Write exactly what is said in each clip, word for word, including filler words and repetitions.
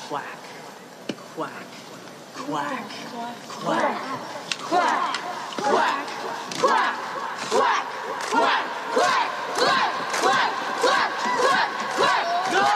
Quack, quack, quack, quack, quack, quack, quack, quack, quack, quack, quack, quack, quack, quack, quack, quack, go!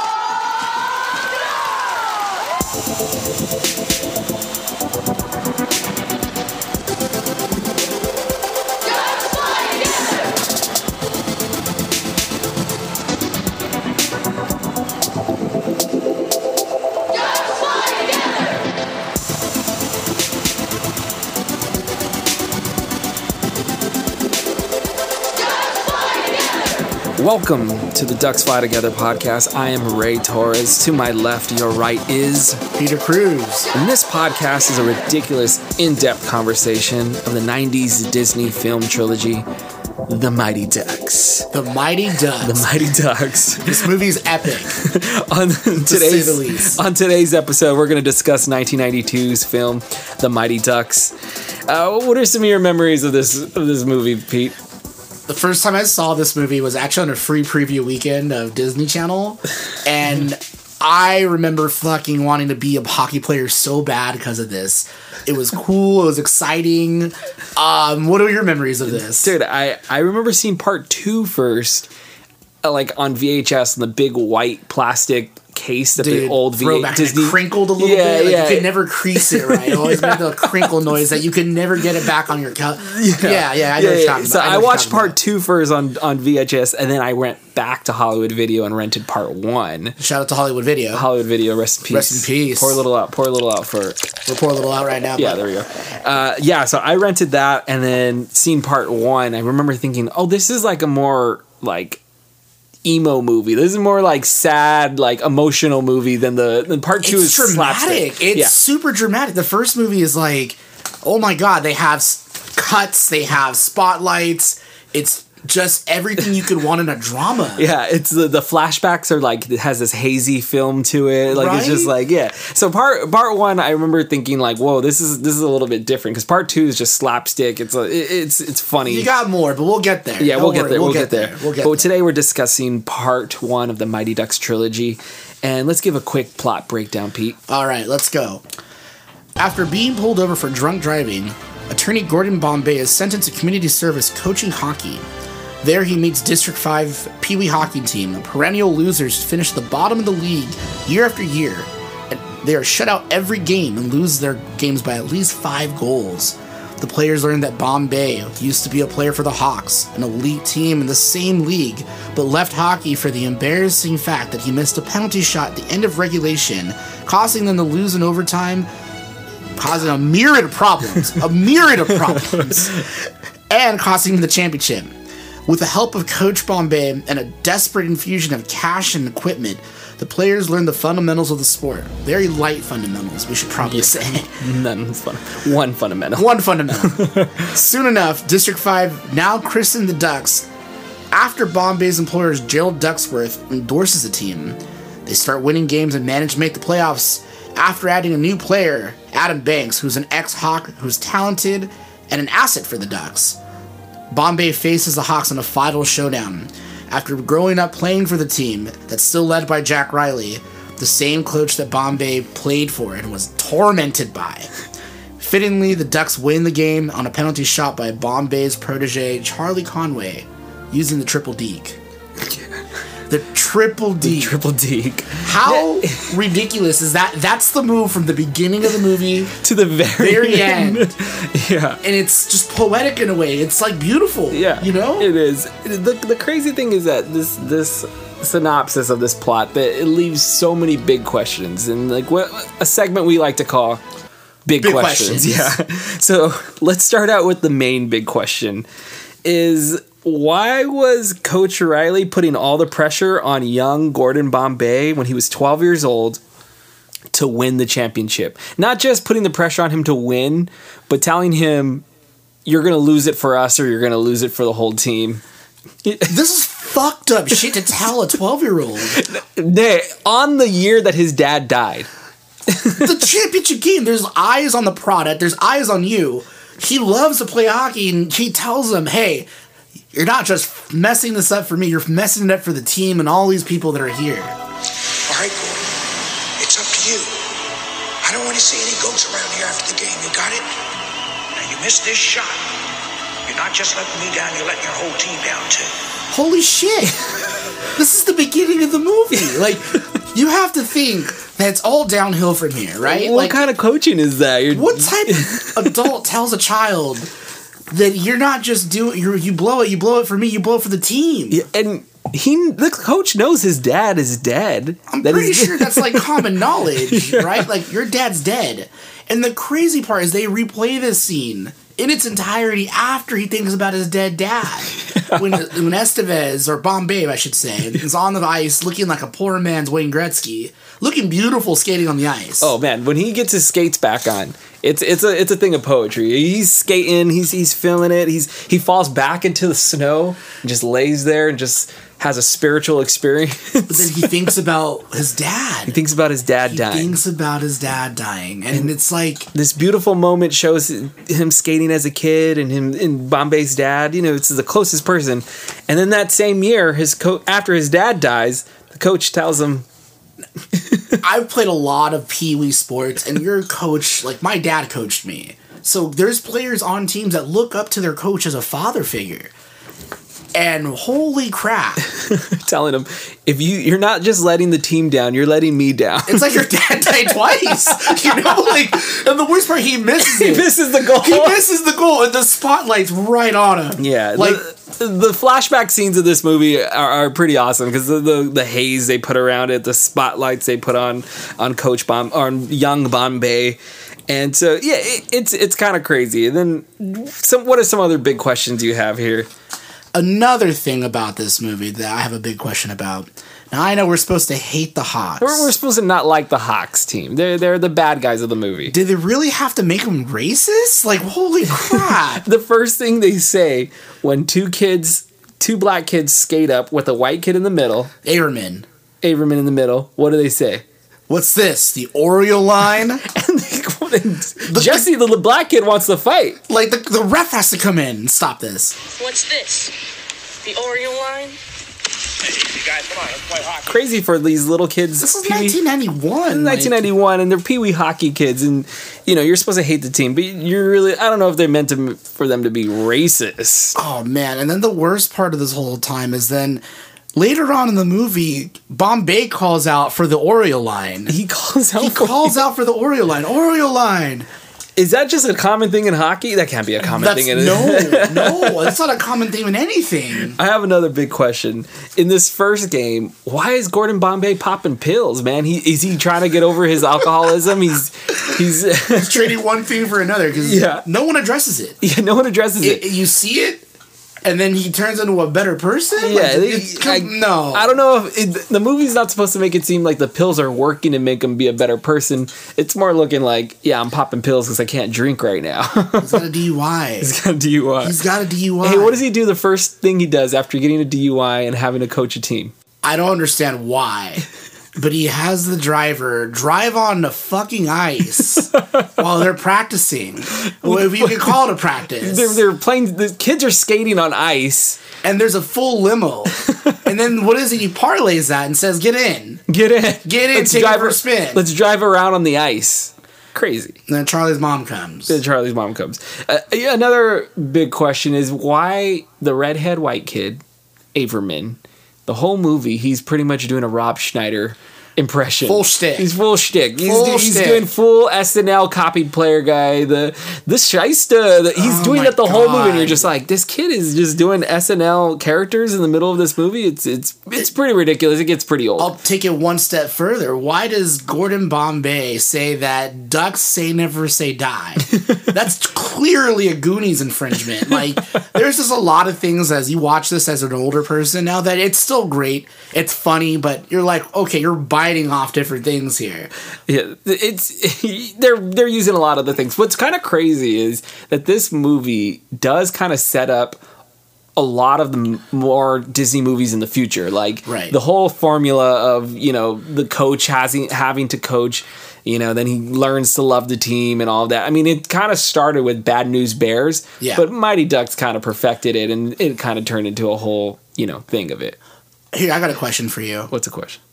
Welcome to the Ducks Fly Together podcast. I am Ray Torres. To my left, your right is Peter Cruz. And this podcast is a ridiculous, in-depth conversation of the nineties Disney film trilogy, The Mighty Ducks. The Mighty Ducks. The Mighty Ducks. This movie's epic. on today's say the least. on today's episode, we're going to discuss nineteen ninety-two's film, The Mighty Ducks. Uh, what are some of your memories of this of this movie, Pete? The first time I saw this movie was actually on a free preview weekend of Disney Channel, and I remember fucking wanting to be a hockey player so bad because of this. It was cool. It was exciting. Um, what are your memories of this? Dude, I, I remember seeing part two first, uh, like on V H S in the big white plastic case that Dude, the old V H S throwback, Disney it crinkled a little yeah, bit. Like yeah. You could never crease it right. It always yeah. made the crinkle noise that you could never get it back on your cut. Yeah, yeah, yeah. I know yeah, what you're yeah. talking So about. I, I know what watched you're part about. two first on, on V H S, and then I went back to Hollywood Video and rented part one. Shout out to Hollywood Video. Hollywood Video, rest in peace. Rest in peace. Pour a little out. Pour a little out for. We'll pour a little out right now. Yeah, but. there we go. Uh, yeah, so I rented that, and then seen part one. I remember thinking, oh, this is like a more like emo movie. This is more like sad, like emotional movie than the than part two It's is dramatic. slapstick. It's yeah. super dramatic. The first movie is like, oh my god, they have s- cuts, they have spotlights. It's just everything you could want in a drama. Yeah, it's the the flashbacks are like it has this hazy film to it. Like Right? it's just like yeah. So part part one, I remember thinking like, whoa, this is this is a little bit different because part two is just slapstick. It's a, it, it's it's funny. You got more, but we'll get there. Yeah, Don't we'll get worry, there. We'll, get, there. We'll get but there. today we're discussing part one of the Mighty Ducks trilogy, and let's give a quick plot breakdown, Pete. All right, let's go. After being pulled over for drunk driving, attorney Gordon Bombay is sentenced to community service coaching hockey. There he meets District five Pee Wee hockey team, the perennial losers who finish at the bottom of the league year after year. And they are shut out every game and lose their games by at least five goals. The players learn that Bombay used to be a player for the Hawks, an elite team in the same league, but left hockey for the embarrassing fact that he missed a penalty shot at the end of regulation, causing them to lose in overtime, causing a myriad of problems, a myriad of problems, and costing them the championship. With the help of Coach Bombay and a desperate infusion of cash and equipment, the players learn the fundamentals of the sport. Very light fundamentals, we should probably say. None's fun. One fundamental. One fundamental. Soon enough, District five, now christened the Ducks, after Bombay's employers Gerald Ducksworth endorses the team. They start winning games and manage to make the playoffs after adding a new player, Adam Banks, who's an ex-Hawk who's talented and an asset for the Ducks. Bombay faces the Hawks in a final showdown. After growing up playing for the team that's still led by Jack Riley, the same coach that Bombay played for and was tormented by. Fittingly, the Ducks win the game on a penalty shot by Bombay's protege Charlie Conway, using the triple deke. The triple deke. The triple deke. How ridiculous is that? That's the move from the beginning of the movie to the very, very end. end. Yeah. And it's just poetic in a way. It's like beautiful. Yeah. You know? It is. The, the crazy thing is that this this synopsis of this plot, that it leaves so many big questions, and like what a segment we like to call big, Big questions. questions. Yeah. So let's start out with the main big question is, why was Coach Riley putting all the pressure on young Gordon Bombay when he was twelve years old to win the championship? Not just putting the pressure on him to win, but telling him, you're going to lose it for us or you're going to lose it for the whole team. This is fucked up shit to tell a twelve-year-old. On the year that his dad died. The championship game, there's eyes on the product, there's eyes on you. He loves to play hockey, and he tells them, hey, you're not just messing this up for me, you're messing it up for the team and all these people that are here. All right, Gordon. It's up to you. I don't want to see any goats around here after the game. You got it? Now, you missed this shot. You're not just letting me down, you're letting your whole team down, too. Holy shit. This is the beginning of the movie. Like, you have to think that it's all downhill from here, right? What like, kind of coaching is that? You're, what type of adult tells a child that you're not just doing, you you blow it, you blow it for me, you blow it for the team? Yeah, and he, the coach knows his dad is dead. I'm That pretty is- sure that's like common knowledge, right? Like, your dad's dead. And the crazy part is they replay this scene in its entirety after he thinks about his dead dad. when when Estevez, or Bombay, I should say, is on the ice looking like a poor man's Wayne Gretzky, looking beautiful skating on the ice. Oh man, when he gets his skates back on, it's it's a it's a thing of poetry. He's skating, he's he's feeling it. He's he falls back into the snow and just lays there and just has a spiritual experience. But then he thinks about his dad. He thinks about his dad He dying. thinks about his dad dying, and it's like, This beautiful moment shows him skating as a kid and him and Bombay's dad. You know, it's the closest person. And then that same year, his co- after his dad dies, the coach tells him, I've played a lot of Pee Wee sports, and your coach, like my dad coached me. So there's players on teams that look up to their coach as a father figure. And holy crap. telling him, if you you're not just letting the team down, you're letting me down. It's like your dad died twice. You know, like, and the worst part, he misses He it. misses the goal. He misses the goal, and the spotlight's right on him. Yeah, Like, the, the flashback scenes of this movie are, are pretty awesome because the, the the haze they put around it, the spotlights they put on on Coach Bomb on young Bombay, and so yeah, it, it's it's kind of crazy. And then some what are some other big questions you have here? another thing about this movie that I have a big question about. Now, I know we're supposed to hate the Hawks. We're, we're supposed to not like the Hawks team. They're they're the bad guys of the movie. Did they really have to make them racist? Like, holy crap. The first thing they say when two kids, two black kids skate up with a white kid in the middle, Averman. Averman in the middle, what do they say? What's this? The Oreo line? And they, Jesse, the, the black kid, wants to fight. Like, the, the ref has to come in and stop this. What's this? The Oreo line? Hey, you guys, come on, let's play hockey. Crazy for these little kids. This is Pee-wee- nineteen ninety-one. nineteen ninety-one, and they're Pee Wee hockey kids, and you know you're supposed to hate the team, but you're really I don't know if they're meant to for them to be racist. Oh, man. And then the worst part of this whole time is then later on in the movie, Bombay calls out for the Oreo line. He calls out. He calls out for the Oreo line. Oreo line. Is that just a common thing in hockey? That can't be a common That's, thing in no, no. That's not a common theme in anything. I have another big question. In this first game, why is Gordon Bombay popping pills, man? He is he trying to get over his alcoholism? He's he's He's trading one thing for another because Yeah. no one addresses it. yeah, no one addresses it. It- You see it, and then he turns into a better person? Yeah, Like, they- it's- I- no. I don't know if it, the movie's not supposed to make it seem like the pills are working to make him be a better person. It's more looking like, yeah, I'm popping pills because I can't drink right now. He's got a D U I. He's got a D U I. He's got a D U I. Hey, what does he do the first thing he does after getting a D U I and having to coach a team? I don't understand why, but he has the driver drive on the fucking ice while they're practicing. Well, if you can call it a practice. They're, they're playing, the kids are skating on ice. And there's a full limo. And then what is it? He parlays that and says, get in. Get in. Get in, Let's take it drive for a ar- spin. Let's drive around on the ice. Crazy. And then Charlie's mom comes. Then Charlie's mom comes. Uh, yeah, another big question is why the redhead white kid, Averman, the whole movie, he's pretty much doing a Rob Schneider impression. Full shtick. He's full shtick. He's, Full do- he's shtick. doing full S N L copied player guy. The the shysta. The, he's Oh doing my that the whole movie, and you're God. just like, this kid is just doing S N L characters in the middle of this movie. It's it's it's pretty ridiculous. It gets pretty old. I'll take it one step further. Why does Gordon Bombay say that ducks say never say die? That's clearly a Goonies infringement. Like, there's just a lot of things as you watch this as an older person now that it's still great. It's funny, but you're like, okay, you're biting off different things here. Yeah, it's they're they're using a lot of the things. What's kind of crazy is that this movie does kind of set up a lot of the m- more Disney movies in the future, like Right. the whole formula of you know the coach having having to coach, you know, then he learns to love the team and all of that. I mean, it kind of started with Bad News Bears, Yeah. but Mighty Ducks kind of perfected it, and it kind of turned into a whole you know thing of it. Here, I got a question for you. What's the question?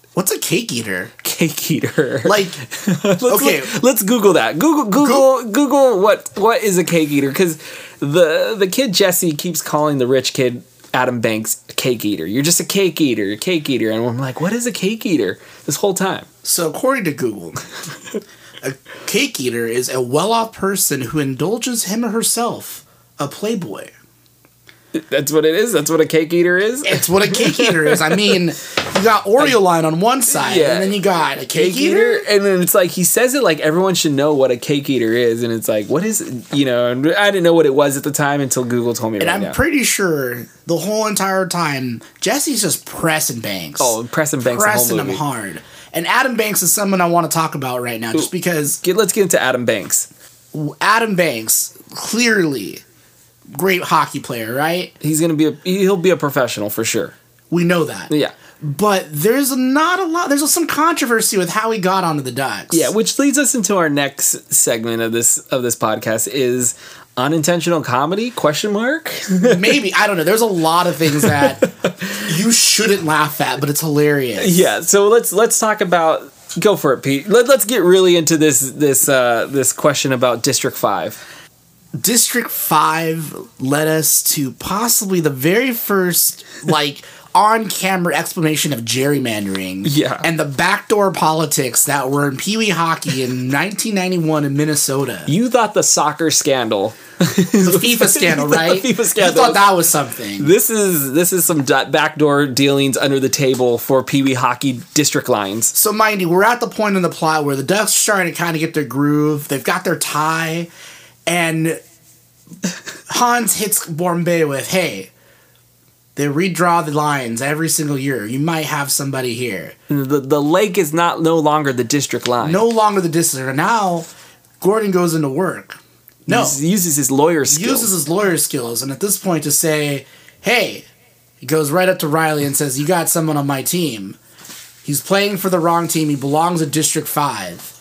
What's a cake eater? Cake eater. Like, let's okay. look- let's Google that. Google Google Go- Google what what is a cake eater? Because the the kid Jesse keeps calling the rich kid Adam Banks a cake eater. You're just a cake eater, a cake eater, and I'm like, what is a cake eater? This whole time. So according to Google, a cake eater is a well-off person who indulges him or herself a playboy. That's what it is. That's what a cake eater is. It's what a cake eater is. I mean, you got Oreo line on one side, Yeah. and then you got a cake, Cake eater. eater, and then it's like he says it like everyone should know what a cake eater is, and it's like, what is it? You know? And I didn't know what it was at the time until Google told me. And right I'm now. pretty sure the whole entire time Jesse's just pressing Banks. Oh, pressing Banks, pressing the whole him movie. hard. And Adam Banks is someone I want to talk about right now, just because Get, let's get into Adam Banks. Adam Banks clearly great hockey player, right? He's gonna be a he'll be a professional for sure. We know that. Yeah. But there's not a lot. There's some controversy with how he got onto the Ducks. Yeah, which leads us into our next segment of this of this podcast is unintentional comedy? Question mark. Maybe, I don't know. There's a lot of things that you shouldn't laugh at, but it's hilarious. Yeah. So let's let's talk about. Go for it, Pete. Let, let's get really into this this uh, this question about District Five. District five led us to possibly the very first, like, on-camera explanation of gerrymandering. Yeah. And the backdoor politics that were in Pee Wee hockey in nineteen ninety-one in Minnesota. You thought the soccer scandal, The FIFA scandal, right? The FIFA scandal. You thought that was something. This is this is some d- backdoor dealings under the table for Pee Wee hockey district lines. So, mind you, we're at the point in the plot where the Ducks are starting to kind of get their groove. They've got their tie. And Hans hits Bombay with, hey, they redraw the lines every single year. You might have somebody here. The the lake is not no longer the district line. No longer the district. And now, Gordon goes into work. No. He uses his lawyer He skills. uses his lawyer skills. And at this point to say, hey, he goes right up to Riley and says, you got someone on my team. He's playing for the wrong team. He belongs at District five.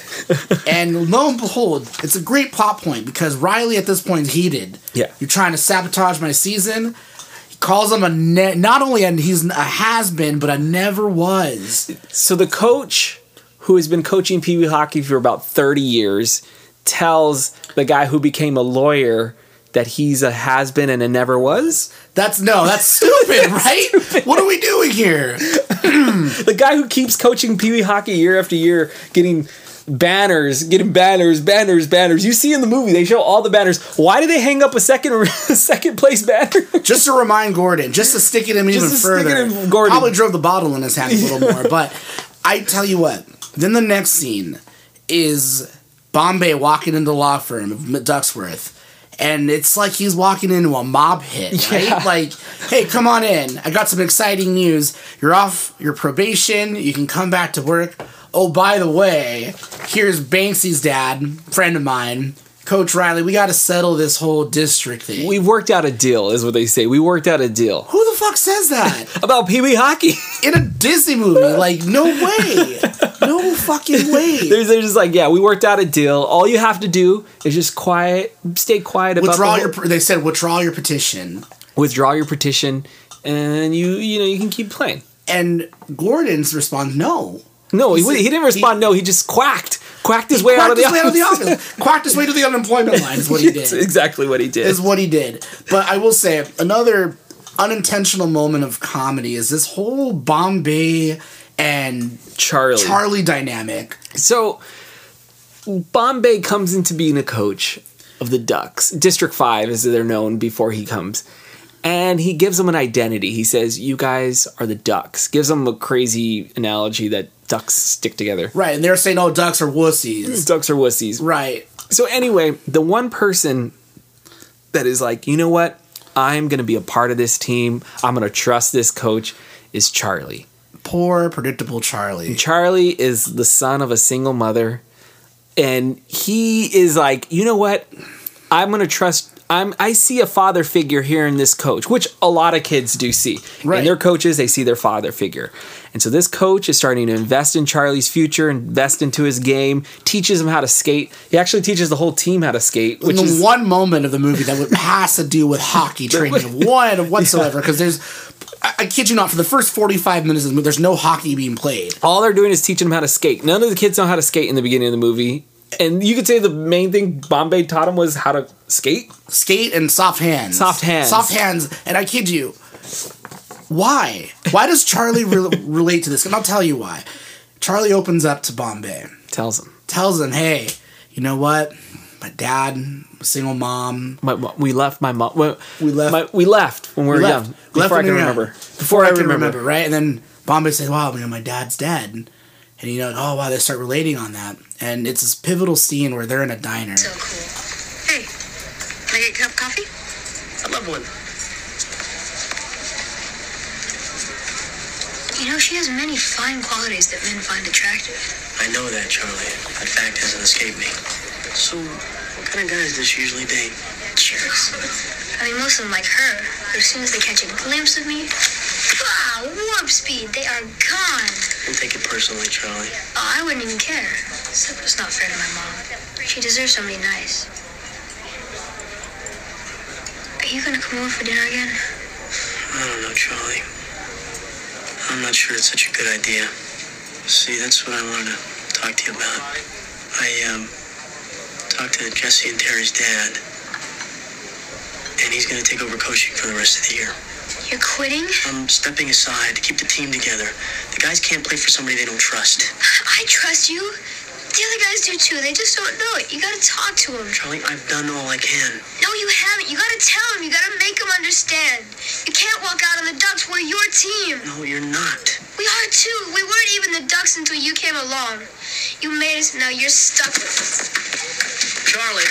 And lo and behold, it's a great plot point because Riley at this point is heated. Yeah. You're trying to sabotage my season. He calls him a ne- not only a, he's a has-been, but a never was. So the coach who has been coaching Pee Wee hockey for about thirty years tells the guy who became a lawyer that he's a has-been and a never was? That's no, that's stupid, right? What are we doing here? The guy who keeps coaching Pee Wee hockey year after year, getting banners, getting banners, banners, banners. You see in the movie, they show all the banners. Why do they hang up a second second place banner? Just to remind Gordon, just to stick it in even Just to stick further. it in Gordon. Probably drove the bottle in his hand a little more. But I tell you what, then the next scene is Bombay walking into the law firm of Ducksworth. And it's like he's walking into a mob hit, right? Yeah. Like, hey, come on in. I got some exciting news. You're off your probation. You can come back to work. Oh, by the way, here's Banksy's dad, friend of mine, Coach Riley. We got to settle this whole district thing. We worked out a deal, is what they say. We worked out a deal. Who the fuck says that? About Pee Wee hockey. In a Disney movie? Like, no way. No fucking way. They're, they're just like, yeah, we worked out a deal. All you have to do is just quiet, stay quiet about Withdraw the your. whole- They said withdraw your petition. withdraw your petition, and you you know you can keep playing. And Gordon's response, no. No, he, He said- he didn't respond. he- no, he just quacked, quacked his way out of Quacked the his way out of office. the office. Quacked his way to the unemployment line is what he It's did. exactly what he did. Is what he did. But I will say, another unintentional moment of comedy is this whole Bombay and Charlie. Charlie dynamic. So, Bombay comes into being a coach of the Ducks, District Five, as they're known before he comes, and he gives them an identity. He says, "You guys are the Ducks." Gives them a crazy analogy that ducks stick together. Right, and they're saying, oh, ducks are wussies. Ducks are wussies. Right. So anyway, the one person that is like, you know what? I'm going to be a part of this team. I'm going to trust this coach is Charlie. Poor, predictable Charlie. Charlie is the son of a single mother. And he is like, you know what? I'm going to trust. I'm, I see a father figure here in this coach, which a lot of kids do see. Right. In their coaches, they see their father figure. And so this coach is starting to invest in Charlie's future, invest into his game, teaches him how to skate. He actually teaches the whole team how to skate, which in the is one moment of the movie that would, has to do with hockey training, one whatsoever, because there's I, I kid you not, for the first forty-five minutes of the movie, there's no hockey being played. All they're doing is teaching them how to skate. None of the kids know how to skate in the beginning of the movie. And you could say the main thing Bombay taught him was how to skate? Skate and soft hands. Soft hands. Soft hands. And I kid you, why? Why does Charlie re- relate to this? And I'll tell you why. Charlie opens up to Bombay. Tells him. Tells him, hey, you know what? My dad, single mom. My, we left my mom. We, We left. My, we left when we, We were left. young. We left Before I when can we were young. remember. Before I can remember. remember, right? And then Bombay said, wow, you know, my dad's dead. And you know, oh, wow, they start relating on that. And it's this pivotal scene where they're in a diner. So cool. Hey, can I get a cup of coffee? I love one. You know, she has many fine qualities that men find attractive. I know that, Charlie. That fact hasn't escaped me. So, what kind of guys does she usually date? Jerks. I mean, most of them like her, but as soon as they catch a glimpse of me, ah, warp speed, they are gone. Don't take it personally, Charlie. Oh, I wouldn't even care. Except it's not fair to my mom. She deserves somebody nice. Are you gonna come over for dinner again? I don't know, Charlie. I'm not sure it's such a good idea. See, that's what I wanted to talk to you about. I, um, talked to Jesse and Terry's dad, and he's gonna take over coaching for the rest of the year. You're quitting? I'm stepping aside to keep the team together. The guys can't play for somebody they don't trust. I trust you. The other guys do too. They just don't know it. You gotta talk to them. Charlie, I've done all I can. No, you haven't. You gotta tell them. You gotta make them understand. You can't walk out on the Ducks. We're your team. No, you're not. We are too. We weren't even the Ducks until you came along. You made us, and now you're stuck with us. Charlie.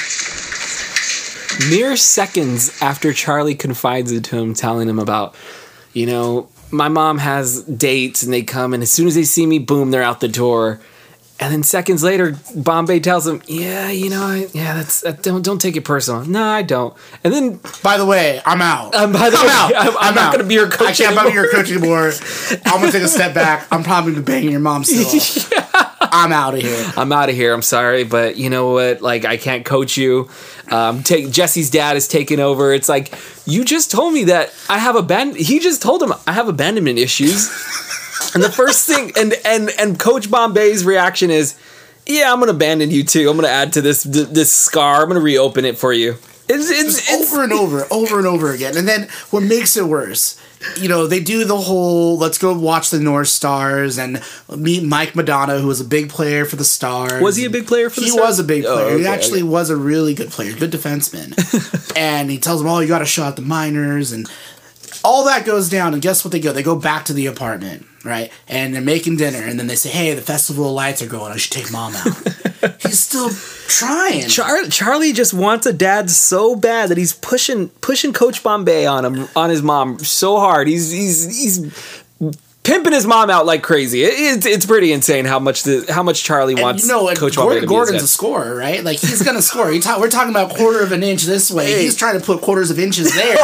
Mere seconds after Charlie confides it to him, telling him about, you know, my mom has dates and they come, and as soon as they see me, boom, they're out the door. And then seconds later, Bombay tells him, "Yeah, you know, I, yeah, that's that, don't don't take it personal." No, I don't. And then, By the way, I'm out. Um, by the I'm way, out. I'm- I'm not out. gonna be your coach I can't be anymore. your coach anymore. I'm gonna take a step back. I'm probably gonna be banging your mom still. I'm out of here. I'm out of here. I'm sorry, but you know what? Like, I can't coach you. Um, take Jesse's dad is taking over. It's like, you just told me that I have abandon. He just told him I have abandonment issues. And the first thing, and and and Coach Bombay's reaction is, "Yeah, I'm gonna abandon you too. I'm gonna add to this this scar. I'm gonna reopen it for you." It's it's, It's it's over and over, over and over again. And then what makes it worse, you know, they do the whole let's go watch the North Stars and meet Mike Madonna, who was a big player for the Stars. Was he a big player for the He Stars? was a big Oh, player. He okay, actually okay. was a really good player, good defenseman. And he tells them, "Oh, you got to show out the minors," and all that goes down. And guess what? They go, they go back to the apartment, right? And they're making dinner, and then they say, "Hey, the festival of lights are going. I should take mom out." He's still trying. Char- Charlie just wants a dad so bad that he's pushing pushing Coach Bombay on him on his mom so hard. He's he's he's pimping his mom out like crazy. It, it's it's pretty insane how much the how much Charlie And wants you know, and Coach Bombay Gordon, to be his Gordon's dad. a scorer, right? Like he's gonna score. You talk, we're talking about quarter of an inch this way. Hey. He's trying to put quarters of inches there,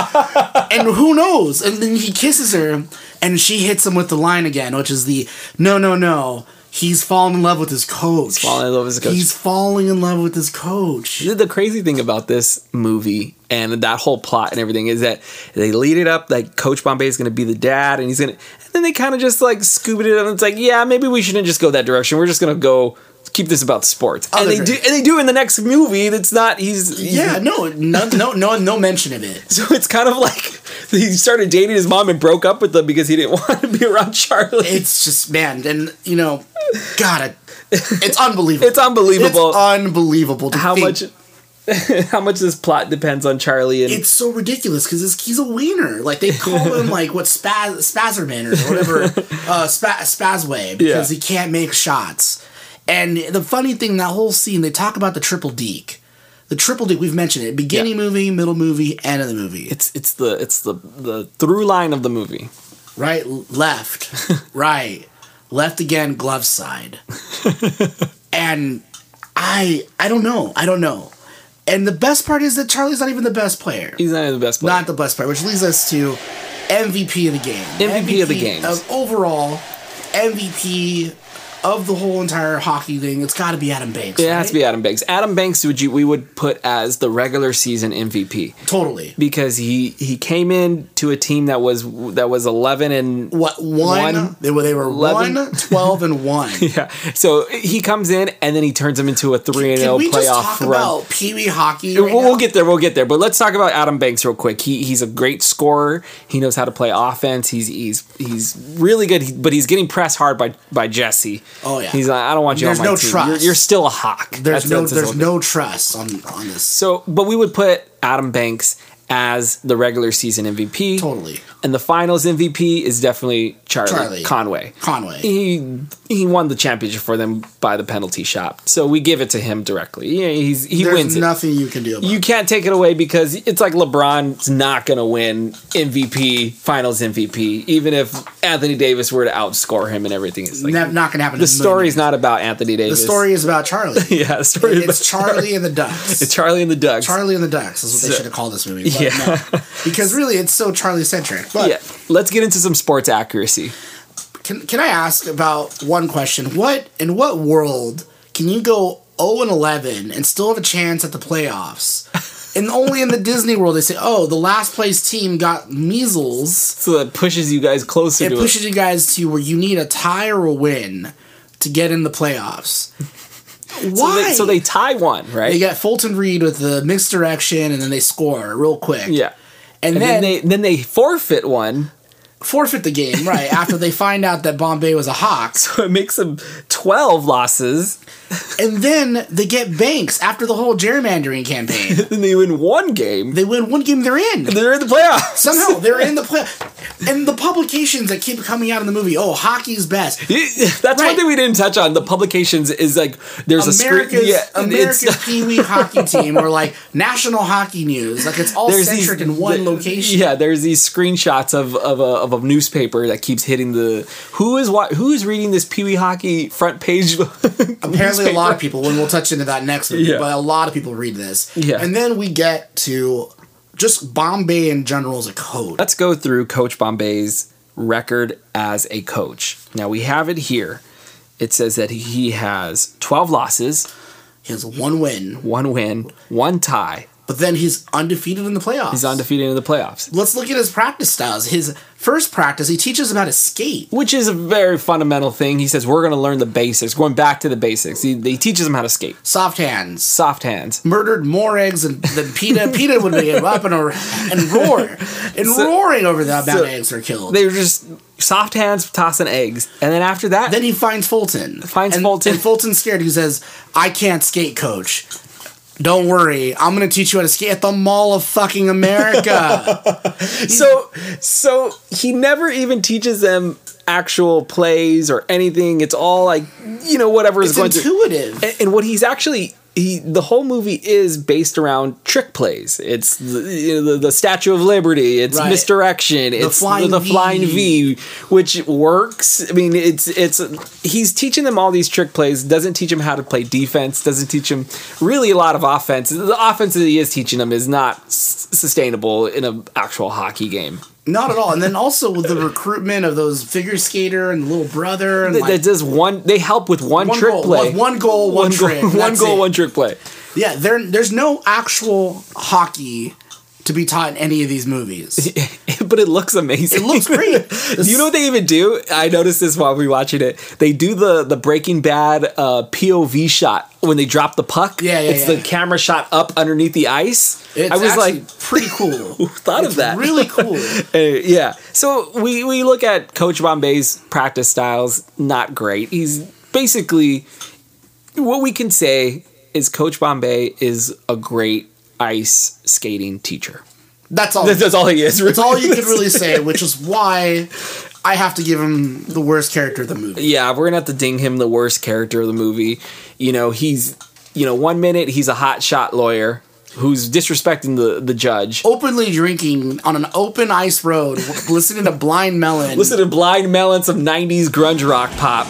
and who knows? And then he kisses her, and she hits him with the line again, which is the no, no, no. He's falling in love with his coach. He's falling in love with his coach. He's falling in love with his coach. The crazy thing about this movie and that whole plot and everything is that they lead it up like Coach Bombay is going to be the dad, and he's going to, and then they kind of just like scoop it up. And it's like, yeah, maybe we shouldn't just go that direction. We're just going to go keep this about sports. I'll And they agree. do, and they do in the next movie. That's not he's, he's Yeah, no, no, no, no, no mention of it. So it's kind of like he started dating his mom and broke up with them because he didn't want to be around Charlie. It's just man, and you know, God, it, it's unbelievable. It's unbelievable. It's unbelievable to how think. much how much this plot depends on Charlie and It's so ridiculous because he's a wiener. Like they call him like what spaz Spazerman or whatever, uh, spa, Spazway because Yeah. he can't make shots. And the funny thing, that whole scene, they talk about the triple deke. The triple deke, we've mentioned it. Beginning Yeah. movie, middle movie, end of the movie. it's it's the it's the the through line of the movie. Right, left, right, left again, glove side. And I I don't know. I don't know. And the best part is that Charlie's not even the best player. He's not the best player. Not the best player, which leads us to M V P of the game. M V P of the games. Of overall, M V P of the whole entire hockey thing, it's got to be Adam Banks. It right? has to be Adam Banks. Adam Banks would you we would put as the regular season M V P. Totally. Because he he came in to a team that was that was eleven and What one? One, they were they were eleven. one, twelve, and one. yeah. So he comes in and then he turns them into a three and Can zero we just playoff talk run. about Pee Wee hockey? Right we'll, now? we'll get there. We'll get there. But let's talk about Adam Banks real quick. He he's a great scorer. He knows how to play offense. He's he's he's really good. He, but he's getting pressed hard by by Jesse. Oh, yeah. He's like, I don't want you There's on my no team. trust. You're, you're still a hawk. There's That's- no that's his there's whole- no trust on on this. So, but we would put Adam Banks as the regular season M V P. Totally. And the finals M V P is definitely Charlie, Charlie. Conway. Conway. He he won the championship for them by the penalty shot. So we give it to him directly. Yeah, he's he There's wins it. nothing you can do about You it. can't take it away because it's like LeBron's not going to win M V P, finals M V P, even if Anthony Davis were to outscore him and everything. It's like, Not, not going to happen. the in a million story is years. not about Anthony The Davis. story is about Charlie. yeah, the story is It's about Charlie and the Ducks. It's Charlie and the Ducks. Charlie and the Ducks is what they So- should have called this movie. But Yeah. no. Because really, it's so Charlie centric. But Yeah, let's get into some sports accuracy. can can I ask about one question? What in what world can you go zero and eleven and still have a chance at the playoffs? And only in the Disney World they say, "Oh, the last place team got measles." So that pushes you guys closer It to pushes you guys to where you need a tie or a win to get in the playoffs. it. So Why? they, so they tie one, right? They got Fulton Reed with the mixed direction, and then they score real quick. yeah. and, And then, then they then they forfeit one, forfeit the game right after they find out that Bombay was a hawk, so it makes them twelve losses. and then they get Banks after the whole gerrymandering campaign. Then they win one game. They win one game, they're in. They're in the playoffs. Somehow they're in the play. And the publications that keep coming out in the movie, oh, hockey's best. That's Right. one thing we didn't touch on. The publications is like there's America's, a screen. Yeah, and America's it's- Pee Wee hockey team, or like National Hockey News. Like it's all there's centric these, in one the- location. Yeah, there's these screenshots of of a, of a newspaper that keeps hitting the who is what who is reading this Pee Wee hockey front page. Apparently, a lot of people. When we'll touch into that next week, Yeah. but a lot of people read this. Yeah. And then we get to just Bombay in general as a code. Let's go through Coach Bombay's record as a coach. Now we have it here. It says that he has twelve losses, He has one win, one win, one tie. but then he's undefeated in the playoffs. He's undefeated in the playoffs, Let's look at his practice styles. His first practice, he teaches them how to skate. which is a very fundamental thing. He says we're going to learn the basics, going back to the basics. He, he teaches them how to skate. Soft hands. Soft hands. Murdered more eggs than, than PETA. PETA would be up and, and roar. And So- roaring over the amount so of eggs are killed. They were just soft hands tossing eggs. And then after that, Then he finds Fulton. Finds and, Fulton. And Fulton's scared. He says, I can't skate, coach. Don't worry. I'm going to teach you how to skate at the Mall of fucking America. so so he never even teaches them actual plays or anything. It's all like, you know, whatever is It's going to. intuitive. And, and what he's actually. He, the whole movie is based around trick plays. It's the, you know, the, the Statue of Liberty. It's Right. misdirection. It's flying the V. flying V, which works. I mean, it's it's he's teaching them all these trick plays. Doesn't teach them how to play defense. Doesn't teach them really a lot of offense. The offense that he is teaching them is not s- sustainable in an actual hockey game. Not at all. And then also with the recruitment of those figure skater and the little brother. And That, like, that does one. They help with one, One trick goal, play. one- one goal, one goal, trick, one that's goal, it. one trick play. yeah, there, there's no actual hockey to be taught in any of these movies. But it looks amazing. It looks great. Do you know what they even do? I noticed this while we were watching it. They do the the Breaking Bad uh, P O V shot when they drop the puck. Yeah, yeah, It's yeah. the camera shot up underneath the ice. It's I was actually like, pretty cool. who thought It's of that? really cool. Uh, yeah. So we we look at Coach Bombay's practice styles. Not great. He's basically what we can say is Coach Bombay is a great ice skating teacher. That's all. That's, that's all he is. That's all you can really say, which is why I have to give him the worst character of the movie. Yeah, we're gonna have to ding him the worst character of the movie. You know, he's you know, one minute he's a hot shot lawyer who's disrespecting the, the judge. Openly drinking on an open ice road, listening to Blind Melon. Listen to Blind Melon, some nineties grunge rock pop.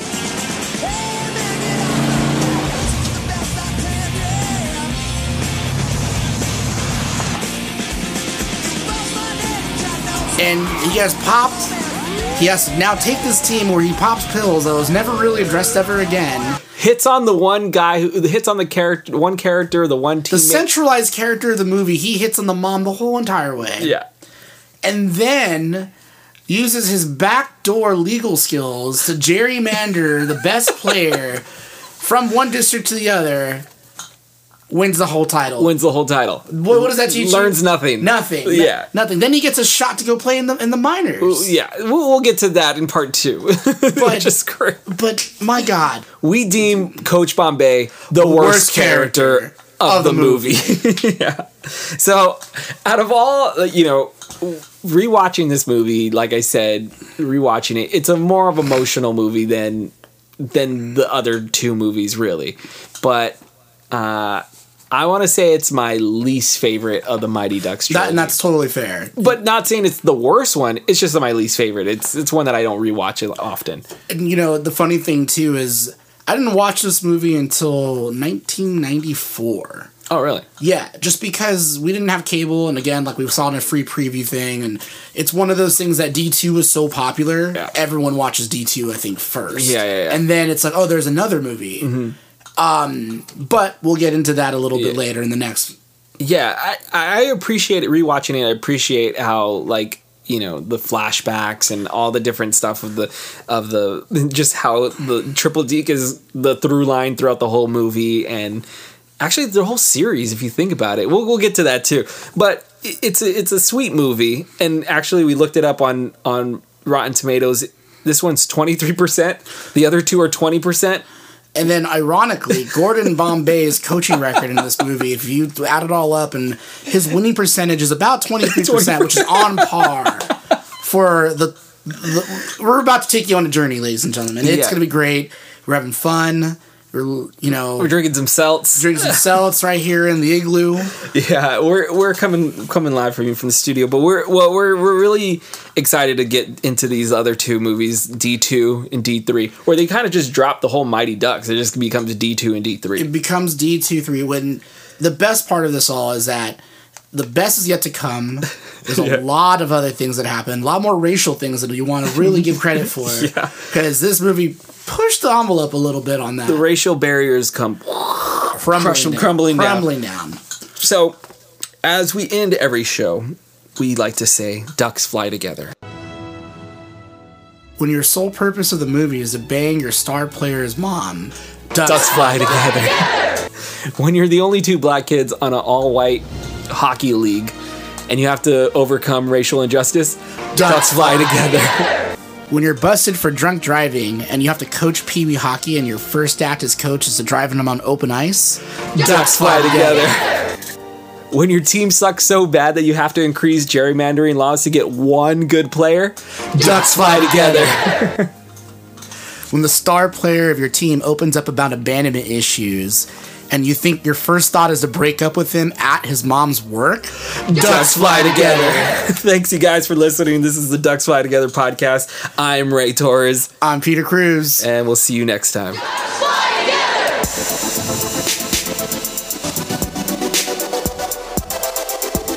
and he gets popped, He has to now take this team where he pops pills that was never really addressed ever again. Hits on the one guy who hits on the character, one character, the one teammate. The centralized character of the movie, he hits on the mom the whole entire way. Yeah. And then uses his backdoor legal skills to gerrymander the best player from one district to the other. Wins the whole title. Wins the whole title. What, what does that teach you? Learns nothing. Nothing. Yeah. No, nothing. Then he gets a shot to go play in the in the minors. Yeah, we'll, we'll get to that in part two. Which is great. But my God, we deem Coach Bombay the, the worst, worst character, character of, of the, the movie. movie. Yeah. So, out of all, you know, rewatching this movie, like I said, rewatching it, it's a more of emotional movie than than the other two movies, really. But uh, I want to say it's my least favorite of the Mighty Ducks trilogy. That, and that's totally fair. But not saying it's the worst one. It's just my least favorite. It's it's one that I don't rewatch it often. And you know, the funny thing too is I didn't watch this movie until nineteen ninety-four. Oh, really? Yeah, just because we didn't have cable, and again, like we saw in a free preview thing, and it's one of those things that D two was so popular, yeah. everyone watches D two, I think, first. Yeah, yeah, yeah. And then it's like, oh, there's another movie. Mm-hmm. Um, but we'll get into that a little yeah. bit later in the next. Yeah, I, I appreciate it, rewatching it. I appreciate how, like, you know, the flashbacks and all the different stuff of the, of the, just how the Triple Deke is the through line throughout the whole movie, and actually the whole series, if you think about it. We'll, we'll get to that too. But it's a, it's a sweet movie, and actually we looked it up on, on Rotten Tomatoes. This one's twenty-three percent. The other two are twenty percent. And then, ironically, Gordon Bombay's coaching record in this movie, if you add it all up, and his winning percentage is about twenty-three percent, which is on par for the, the... We're about to take you on a journey, ladies and gentlemen. It's yeah. going to be great. We're having fun. We're, you know... We're drinking some seltz. Drinking some seltz right here in the igloo. Yeah, we're we're coming coming live from you from the studio, but we're well, we're we're really excited to get into these other two movies, D two and D three, where they kind of just drop the whole Mighty Ducks. It just becomes D two and D three. It becomes D two, three. When the best part of this all is that the best is yet to come. There's a yeah. lot of other things that happen, a lot more racial things that you want to really give credit for. Yeah. Because this movie pushed the envelope a little bit on that. The racial barriers come crumbling, down. crumbling, down. crumbling down. So, as we end every show, we like to say, ducks fly together. When your sole purpose of the movie is to bang your star player's mom, ducks, ducks fly together. When you're the only two black kids on an all-white hockey league, and you have to overcome racial injustice, ducks, ducks fly together. When you're busted for drunk driving and you have to coach Pee Wee hockey and your first act as coach is to driving them on open ice, ducks, ducks fly together. When your team sucks so bad that you have to increase gerrymandering laws to get one good player, ducks, ducks fly together. When the star player of your team opens up about abandonment issues and you think your first thought is to break up with him at his mom's work, ducks, ducks fly together. Thanks, you guys, for listening. This is the Ducks Fly Together podcast. I'm Ray Torres. I'm Peter Cruz. And we'll see you next time. Ducks fly together!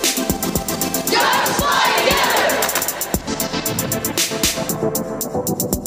Ducks fly together!